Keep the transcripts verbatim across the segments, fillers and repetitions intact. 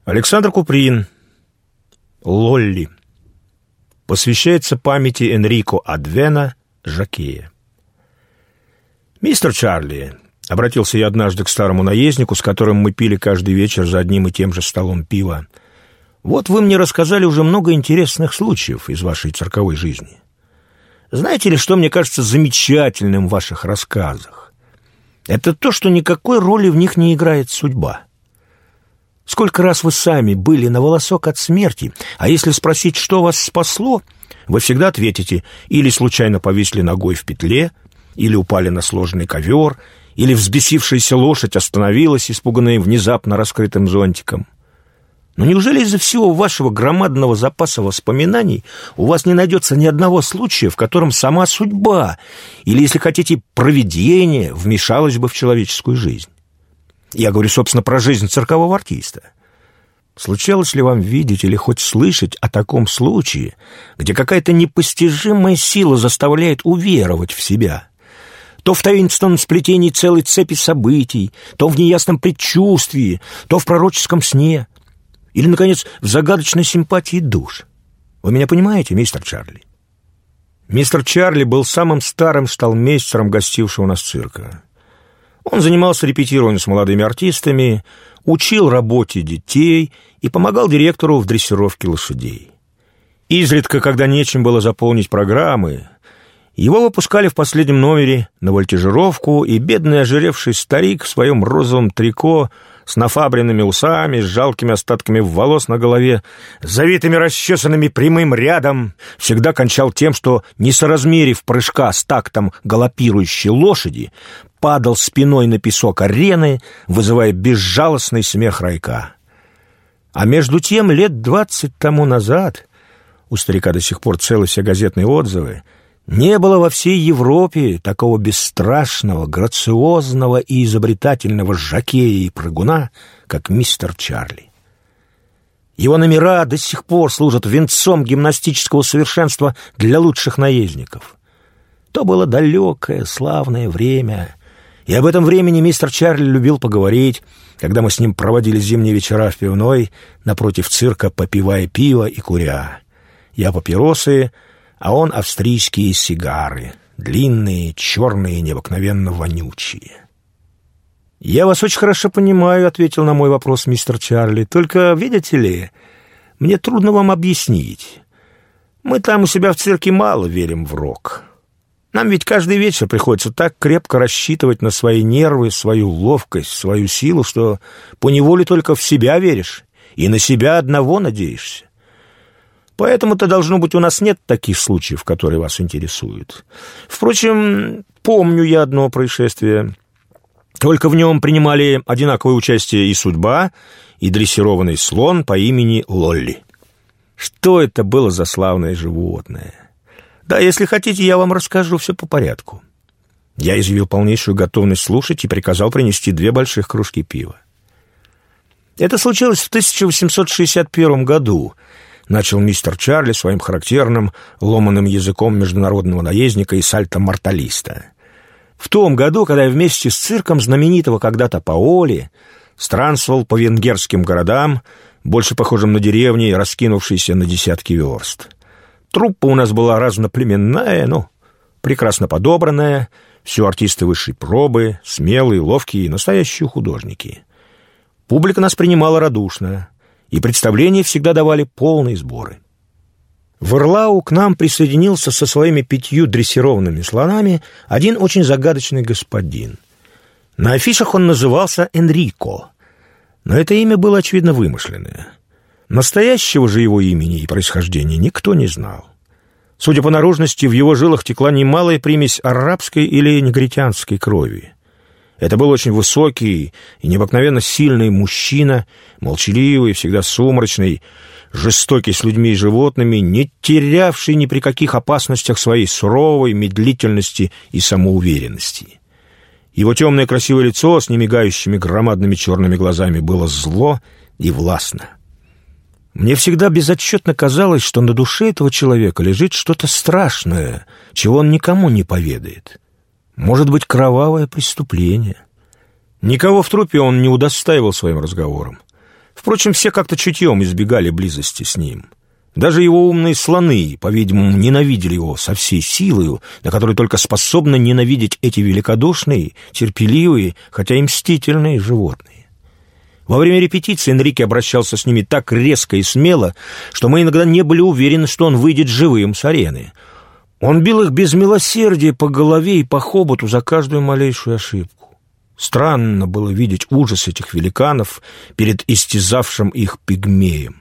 Александр Куприн. Лолли. Посвящается памяти Энрико Адвена, жокея. «Мистер Чарли», — обратился я однажды к старому наезднику, с которым мы пили каждый вечер за одним и тем же столом пива, «вот вы мне рассказали уже много интересных случаев из вашей цирковой жизни. Знаете ли, что мне кажется замечательным в ваших рассказах? Это то, что никакой роли в них не играет судьба. Сколько раз вы сами были на волосок от смерти, а если спросить, что вас спасло, вы всегда ответите: или случайно повисли ногой в петле, или упали на сложный ковер, или взбесившаяся лошадь остановилась, испуганная внезапно раскрытым зонтиком. Но неужели из-за всего вашего громадного запаса воспоминаний у вас не найдется ни одного случая, в котором сама судьба, или, если хотите, провидение, вмешалось бы в человеческую жизнь? Я говорю, собственно, про жизнь циркового артиста. Случалось ли вам видеть или хоть слышать о таком случае, где какая-то непостижимая сила заставляет уверовать в себя? То в таинственном сплетении целой цепи событий, то в неясном предчувствии, то в пророческом сне, или, наконец, в загадочной симпатии душ. Вы меня понимаете, мистер Чарли? Мистер Чарли был самым старым сталмейстером гостившего у нас цирка. Он занимался репетированием с молодыми артистами, учил работе детей и помогал директору в дрессировке лошадей. Изредка, когда нечем было заполнить программы, его выпускали в последнем номере на вольтежировку, и бедный ожиревший старик в своем розовом трико с нафабренными усами, с жалкими остатками волос на голове, завитыми расчесанными прямым рядом, всегда кончал тем, что, не соразмерив прыжка с тактом галопирующей лошади, падал спиной на песок арены, вызывая безжалостный смех райка. А между тем, лет двадцать тому назад, у старика до сих пор целы все газетные отзывы, не было во всей Европе такого бесстрашного, грациозного и изобретательного жокея и прыгуна, как мистер Чарли. Его номера до сих пор служат венцом гимнастического совершенства для лучших наездников. То было далекое, славное время, и об этом времени мистер Чарли любил поговорить, когда мы с ним проводили зимние вечера в пивной напротив цирка, попивая пиво и куря. Я папиросы, а он австрийские сигары, длинные, черные, необыкновенно вонючие. «Я вас очень хорошо понимаю», — ответил на мой вопрос мистер Чарли. «Только, видите ли, мне трудно вам объяснить. Мы там у себя в цирке мало верим в рок. Нам ведь каждый вечер приходится так крепко рассчитывать на свои нервы, свою ловкость, свою силу, что поневоле только в себя веришь и на себя одного надеешься. Поэтому-то, должно быть, у нас нет таких случаев, которые вас интересуют. Впрочем, помню я одно происшествие. Только в нем принимали одинаковое участие и судьба, и дрессированный слон по имени Лолли. Что это было за славное животное? Да, если хотите, я вам расскажу все по порядку». Я изъявил полнейшую готовность слушать и приказал принести две больших кружки пива. «Это случилось в тысяча восемьсот шестьдесят первом году», — начал мистер Чарли своим характерным ломаным языком международного наездника и сальто-морталиста. «В том году, когда я вместе с цирком знаменитого когда-то Паоли странствовал по венгерским городам, больше похожим на деревни, раскинувшиеся на десятки верст. Труппа у нас была разноплеменная, ну, прекрасно подобранная, все артисты высшей пробы, смелые, ловкие, настоящие художники. Публика нас принимала радушно, и представления всегда давали полные сборы. В Ирлау к нам присоединился со своими пятью дрессированными слонами один очень загадочный господин. На афишах он назывался Энрико, но это имя было, очевидно, вымышленное. Настоящего же его имени и происхождения никто не знал. Судя по наружности, в его жилах текла немалая примесь арабской или негритянской крови. Это был очень высокий и необыкновенно сильный мужчина, молчаливый, всегда сумрачный, жестокий с людьми и животными, не терявший ни при каких опасностях своей суровой медлительности и самоуверенности. Его темное красивое лицо с немигающими громадными черными глазами было зло и властно. Мне всегда безотчетно казалось, что на душе этого человека лежит что-то страшное, чего он никому не поведает. Может быть, кровавое преступление. Никого в труппе он не удостаивал своим разговором. Впрочем, все как-то чутьем избегали близости с ним. Даже его умные слоны, по-видимому, ненавидели его со всей силою, на которой только способны ненавидеть эти великодушные, терпеливые, хотя и мстительные животные. Во время репетиции Энрике обращался с ними так резко и смело, что мы иногда не были уверены, что он выйдет живым с арены. Он бил их без милосердия по голове и по хоботу за каждую малейшую ошибку. Странно было видеть ужас этих великанов перед истязавшим их пигмеем.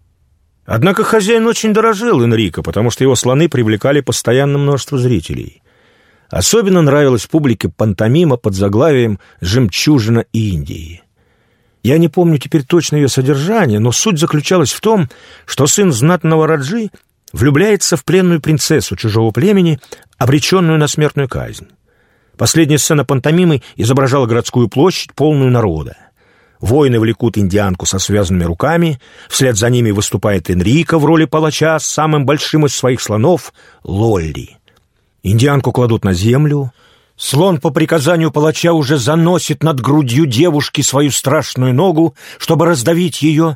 Однако хозяин очень дорожил Энрико, потому что его слоны привлекали постоянно множество зрителей. Особенно нравилась публике пантомима под заглавием «Жемчужина Индии». Я не помню теперь точно ее содержание, но суть заключалась в том, что сын знатного раджи влюбляется в пленную принцессу чужого племени, обреченную на смертную казнь. Последняя сцена пантомимы изображала городскую площадь, полную народа. Воины влекут индианку со связанными руками, вслед за ними выступает Энрико в роли палача с самым большим из своих слонов — Лолли. Индианку кладут на землю. Слон по приказанию палача уже заносит над грудью девушки свою страшную ногу, чтобы раздавить ее.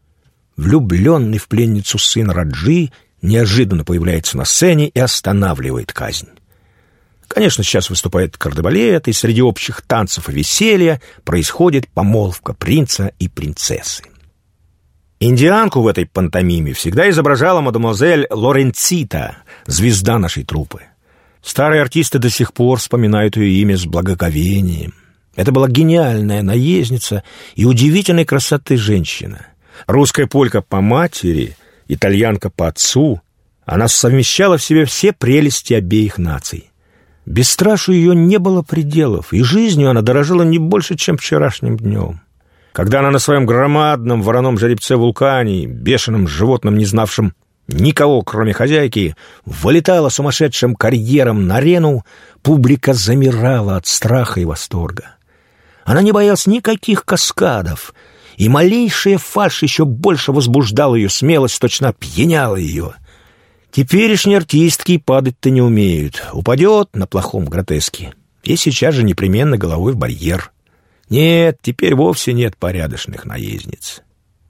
Влюбленный в пленницу сын Раджи неожиданно появляется на сцене и останавливает казнь. Конечно, сейчас выступает кардебалет, и среди общих танцев и веселья происходит помолвка принца и принцессы. Индианку в этой пантомиме всегда изображала мадемуазель Лоренцита, звезда нашей труппы. Старые артисты до сих пор вспоминают ее имя с благоговением. Это была гениальная наездница и удивительной красоты женщина. Русская полька по матери, итальянка по отцу, она совмещала в себе все прелести обеих наций. Бесстрашию ее не было пределов, и жизнью она дорожила не больше, чем вчерашним днем. Когда она на своем громадном вороном жеребце-вулкане, бешеном животном, не знавшем никого, кроме хозяйки, вылетала сумасшедшим карьером на арену, публика замирала от страха и восторга. Она не боялась никаких каскадов, и малейшая фальшь еще больше возбуждала ее смелость, точно опьяняла ее. Теперешние артистки падать-то не умеют. Упадет на плохом гротеске, и сейчас же непременно головой в барьер. Нет, теперь вовсе нет порядочных наездниц.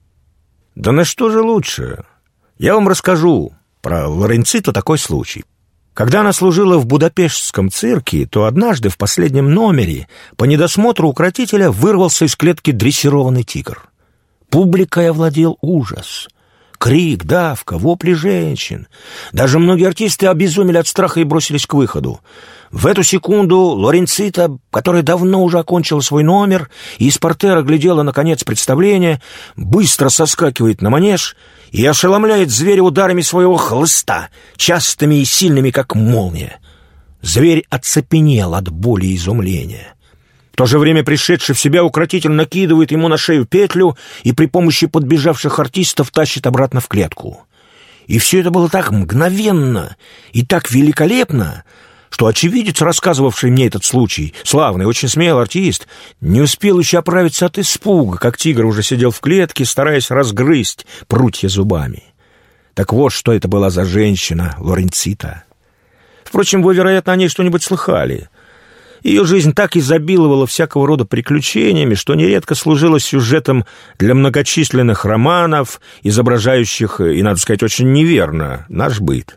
Да на что же лучше? Я вам расскажу про Лоренциту такой случай. Когда она служила в Будапештском цирке, то однажды в последнем номере по недосмотру укротителя вырвался из клетки дрессированный тигр. Публикой овладел ужас. Крик, давка, вопли женщин. Даже многие артисты обезумели от страха и бросились к выходу. В эту секунду Лоренцита, которая давно уже окончила свой номер и из портера глядела на конец представления, быстро соскакивает на манеж и ошеломляет зверя ударами своего хлыста, частыми и сильными, как молния. Зверь оцепенел от боли и изумления. В то же время пришедший в себя укротитель накидывает ему на шею петлю и при помощи подбежавших артистов тащит обратно в клетку. И все это было так мгновенно и так великолепно, что очевидец, рассказывавший мне этот случай, славный, очень смелый артист, не успел еще оправиться от испуга, как тигр уже сидел в клетке, стараясь разгрызть прутья зубами. Так вот, что это была за женщина Лоренцита. Впрочем, вы, вероятно, о ней что-нибудь слыхали. Ее жизнь так изобиловала всякого рода приключениями, что нередко служила сюжетом для многочисленных романов, изображающих, и, надо сказать, очень неверно, наш быт.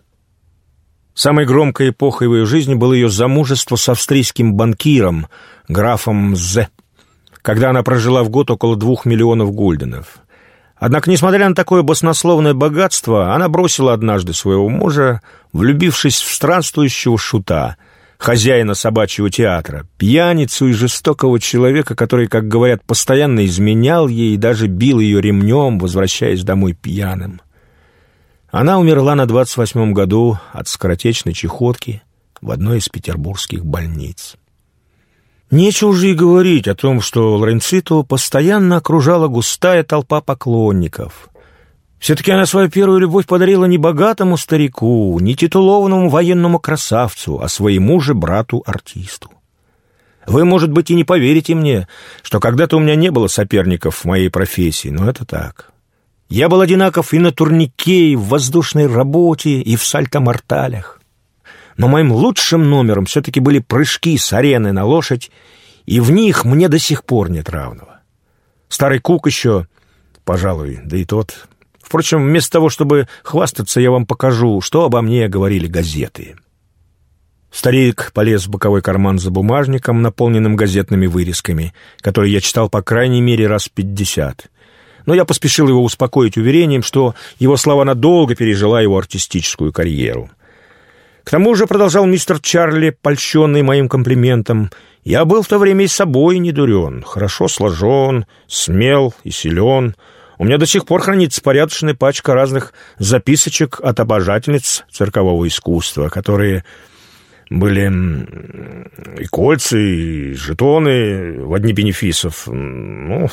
Самой громкой эпохой в ее жизни было ее замужество с австрийским банкиром, графом З, когда она прожила в год около двух миллионов гульденов. Однако, несмотря на такое баснословное богатство, она бросила однажды своего мужа, влюбившись в странствующего шута, хозяина собачьего театра, пьяницу и жестокого человека, который, как говорят, постоянно изменял ей и даже бил ее ремнем, возвращаясь домой пьяным. Она умерла на двадцать восьмом году от скоротечной чехотки в одной из петербургских больниц. Нечего уже и говорить о том, что Лоренциту постоянно окружала густая толпа поклонников. Все-таки она свою первую любовь подарила не богатому старику, не титулованному военному красавцу, а своему же брату-артисту. Вы, может быть, и не поверите мне, что когда-то у меня не было соперников в моей профессии, но это так. Я был одинаков и на турнике, и в воздушной работе, и в сальто-морталях. Но моим лучшим номером все-таки были прыжки с арены на лошадь, и в них мне до сих пор нет равного. Старый Кук еще пожалуй, да и тот. Впрочем, вместо того, чтобы хвастаться, я вам покажу, что обо мне говорили газеты». Старик полез в боковой карман за бумажником, наполненным газетными вырезками, которые я читал по крайней мере раз пятьдесят. Но я поспешил его успокоить уверением, что его слава надолго пережила его артистическую карьеру. К тому же, продолжал мистер Чарли, польщенный моим комплиментом, я был в то время и собой не дурен, хорошо сложен, смел и силен. У меня до сих пор хранится порядочная пачка разных записочек от обожательниц циркового искусства, которые были и кольца, и жетоны в дни бенефисов. Ну,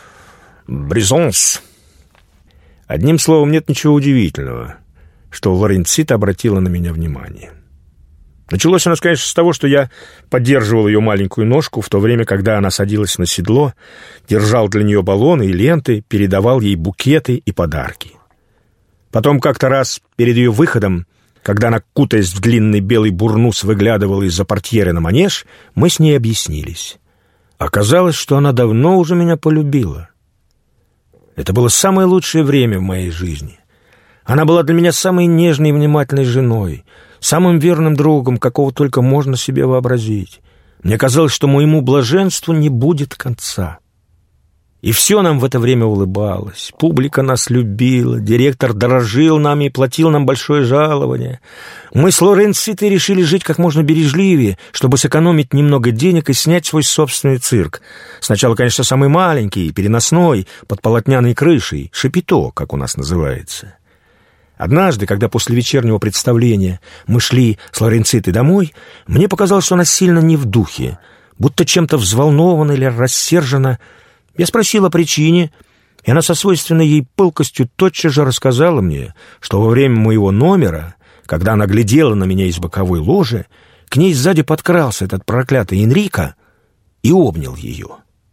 бризонс. Одним словом, нет ничего удивительного, что Лоренцита обратила на меня внимание. Началось оно, конечно, с того, что я поддерживал ее маленькую ножку в то время, когда она садилась на седло, держал для нее баллоны и ленты, передавал ей букеты и подарки. Потом как-то раз перед ее выходом, когда она, кутаясь в длинный белый бурнус, выглядывала из-за портьеры на манеж, мы с ней объяснились. Оказалось, что она давно уже меня полюбила. Это было самое лучшее время в моей жизни. Она была для меня самой нежной и внимательной женой, самым верным другом, какого только можно себе вообразить. Мне казалось, что моему блаженству не будет конца. И все нам в это время улыбалось. Публика нас любила, директор дорожил нами и платил нам большое жалование. Мы с Лоренцитой решили жить как можно бережливее, чтобы сэкономить немного денег и снять свой собственный цирк. Сначала, конечно, самый маленький, переносной, под полотняной крышей, шапито, как у нас называется. Однажды, когда после вечернего представления мы шли с Лоренцитой домой, мне показалось, что она сильно не в духе, будто чем-то взволнована или рассержена. Я спросил о причине, и она со свойственной ей пылкостью тотчас же рассказала мне, что во время моего номера, когда она глядела на меня из боковой ложи, к ней сзади подкрался этот проклятый Энрико и обнял ее.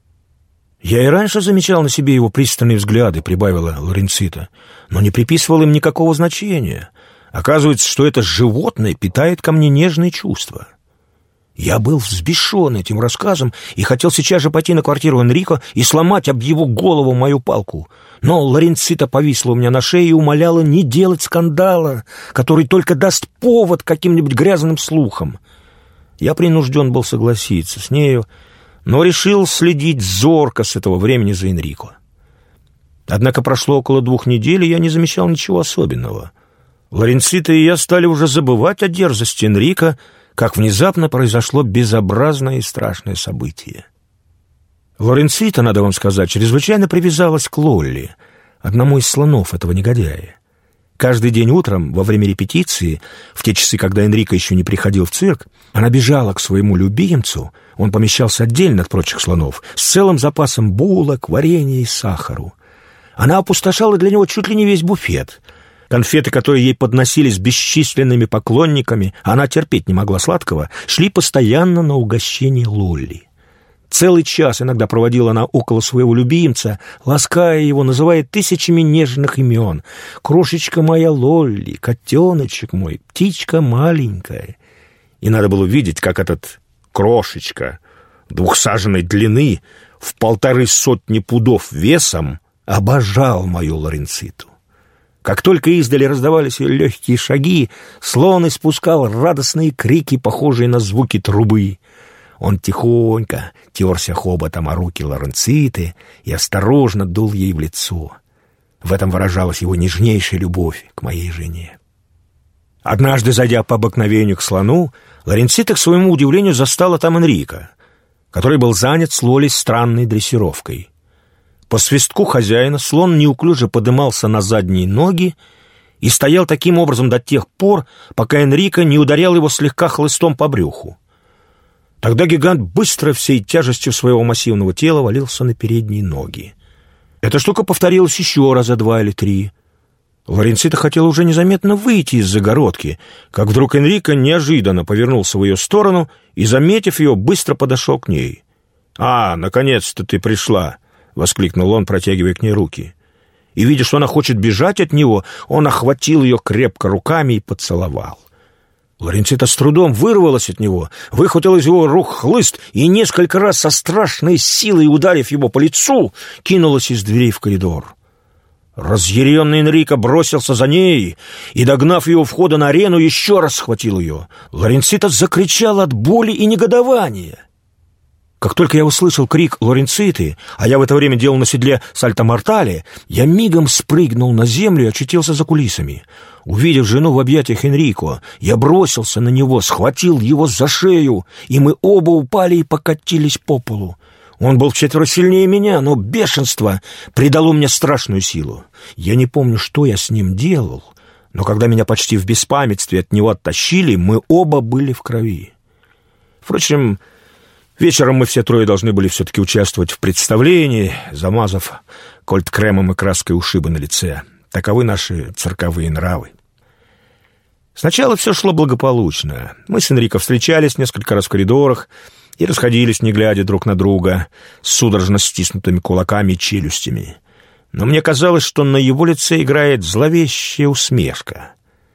«Я и раньше замечал на себе его пристальные взгляды», — прибавила Лоренцита, «но не приписывал им никакого значения. Оказывается, что это животное питает ко мне нежные чувства». Я был взбешен этим рассказом и хотел сейчас же пойти на квартиру Энрико и сломать об его голову мою палку. Но Лоренцита повисла у меня на шее и умоляла не делать скандала, который только даст повод каким-нибудь грязным слухам. Я принужден был согласиться с нею, но решил следить зорко с этого времени за Энрико. Однако прошло около двух недель, и я не замечал ничего особенного. Лоренцита и я стали уже забывать о дерзости Энрико, как внезапно произошло безобразное и страшное событие. Лоренцита, надо вам сказать, чрезвычайно привязалась к Лолли, одному из слонов этого негодяя. Каждый день утром, во время репетиции, в те часы, когда Энрико еще не приходил в цирк, она бежала к своему любимцу, он помещался отдельно от прочих слонов, с целым запасом булок, варенья и сахару. Она опустошала для него чуть ли не весь буфет. Конфеты, которые ей подносили с бесчисленными поклонниками, она терпеть не могла сладкого, шли постоянно на угощение Лолли. Целый час иногда проводила она около своего любимца, лаская его, называя тысячами нежных имен. «Крошечка моя Лолли», «Котеночек мой», «Птичка маленькая». И надо было видеть, как этот крошечка двухсаженной длины в полторы сотни пудов весом обожал мою Лоренциту. Как только издали раздавались ее легкие шаги, слон испускал радостные крики, похожие на звуки трубы. Он тихонько терся хоботом о руки Лоренциты и осторожно дул ей в лицо. В этом выражалась его нежнейшая любовь к моей жене. Однажды, зайдя по обыкновению к слону, Лоренцита, к своему удивлению, застала там Энрико, который был занят с Лолей странной дрессировкой. По свистку хозяина слон неуклюже подымался на задние ноги и стоял таким образом до тех пор, пока Энрико не ударял его слегка хлыстом по брюху. Тогда гигант быстро всей тяжестью своего массивного тела валился на передние ноги. Эта штука повторилась еще раза два или три. Лоренцита хотела уже незаметно выйти из загородки, как вдруг Энрико неожиданно повернулся в ее сторону и, заметив ее, быстро подошел к ней. «А, наконец-то ты пришла!» — воскликнул он, протягивая к ней руки. И, видя, что она хочет бежать от него, он охватил ее крепко руками и поцеловал. Лоренцита с трудом вырвалась от него, выхватила из его рук хлыст и несколько раз со страшной силой, ударив его по лицу, кинулась из дверей в коридор. Разъяренный Энрико бросился за ней и, догнав ее у входа на арену, еще раз схватил ее. Лоренцита закричал от боли и негодования. Как только я услышал крик Лоренциты, а я в это время делал на седле сальто-мортале, я мигом спрыгнул на землю и очутился за кулисами. Увидев жену в объятиях Энрико, я бросился на него, схватил его за шею, и мы оба упали и покатились по полу. Он был вчетверо сильнее меня, но бешенство придало мне страшную силу. Я не помню, что я с ним делал, но когда меня почти в беспамятстве от него оттащили, мы оба были в крови. Впрочем, вечером мы все трое должны были все-таки участвовать в представлении, замазав кольт-кремом и краской ушибы на лице. Таковы наши цирковые нравы. Сначала все шло благополучно. Мы с Энрико встречались несколько раз в коридорах и расходились, не глядя друг на друга, с судорожно стиснутыми кулаками и челюстями. Но мне казалось, что на его лице играет зловещая усмешка.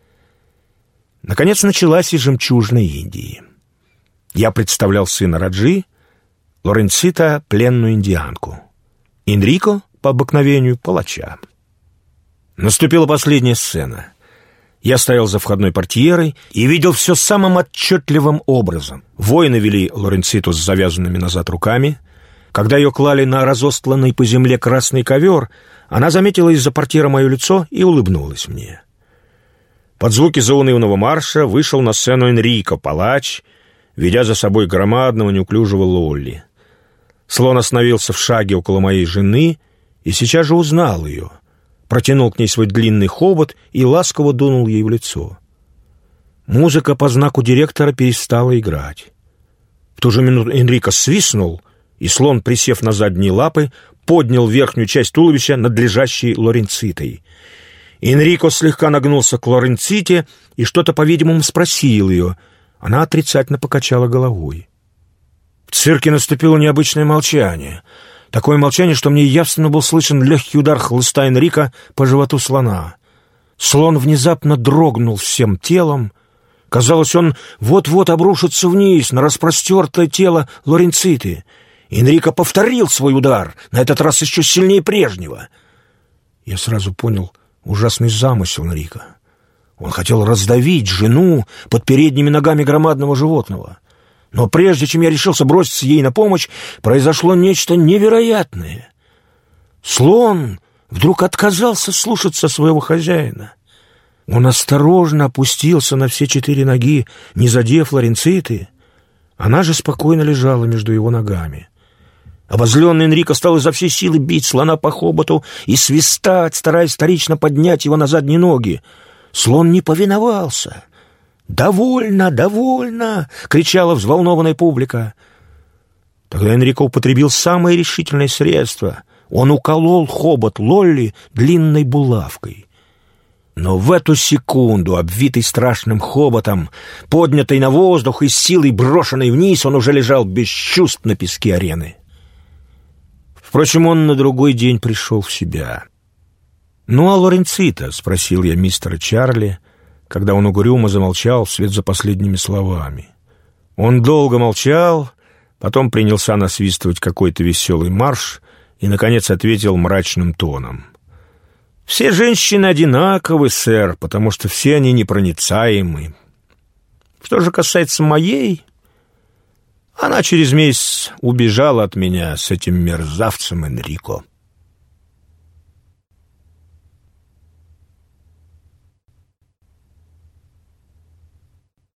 Наконец началась и жемчужина Индии. Я представлял сына Раджи, Лоренцита — пленную индианку, Энрико, по обыкновению, палача. Наступила последняя сцена. Я стоял за входной портьерой и видел все самым отчетливым образом. Воины вели Лоренциту с завязанными назад руками. Когда ее клали на разостланный по земле красный ковер, она заметила из-за портьера мое лицо и улыбнулась мне. Под звуки заунывного марша вышел на сцену Энрико, палач, ведя за собой громадного неуклюжего Лолли. Слон остановился в шаге около моей жены и сейчас же узнал ее. Протянул к ней свой длинный хобот и ласково дунул ей в лицо. Музыка по знаку директора перестала играть. В ту же минуту Энрико свистнул, и слон, присев на задние лапы, поднял верхнюю часть туловища над лежащей Лоренцитой. Энрико слегка нагнулся к Лоренците и что-то, по-видимому, спросил ее. Она отрицательно покачала головой. В цирке наступило необычное молчание. Такое молчание, что мне явственно был слышен легкий удар хлыста Энрико по животу слона. Слон внезапно дрогнул всем телом. Казалось, он вот-вот обрушится вниз на распростертое тело Лоренциты. Энрико повторил свой удар, на этот раз еще сильнее прежнего. Я сразу понял ужасный замысел Энрико. Он хотел раздавить жену под передними ногами громадного животного. Но прежде чем я решился броситься ей на помощь, произошло нечто невероятное. Слон вдруг отказался слушаться своего хозяина. Он осторожно опустился на все четыре ноги, не задев Лоренциты. Она же спокойно лежала между его ногами. Обозленный Энрико стал изо всей силы бить слона по хоботу и свистать, стараясь вторично поднять его на задние ноги. Слон не повиновался. «Довольно, довольно!» — кричала взволнованная публика. Тогда Энрико употребил самое решительное средство. Он уколол хобот Лолли длинной булавкой. Но в эту секунду, обвитый страшным хоботом, поднятый на воздух и с силой брошенный вниз, он уже лежал без чувств на песке арены. Впрочем, он на другой день пришел в себя. «Ну, а Лоренцита?» — спросил я мистера Чарли, когда он угрюмо замолчал вслед за последними словами. Он долго молчал, потом принялся насвистывать какой-то веселый марш и, наконец, ответил мрачным тоном. «Все женщины одинаковы, сэр, потому что все они непроницаемы. Что же касается моей, она через месяц убежала от меня с этим мерзавцем Энрико».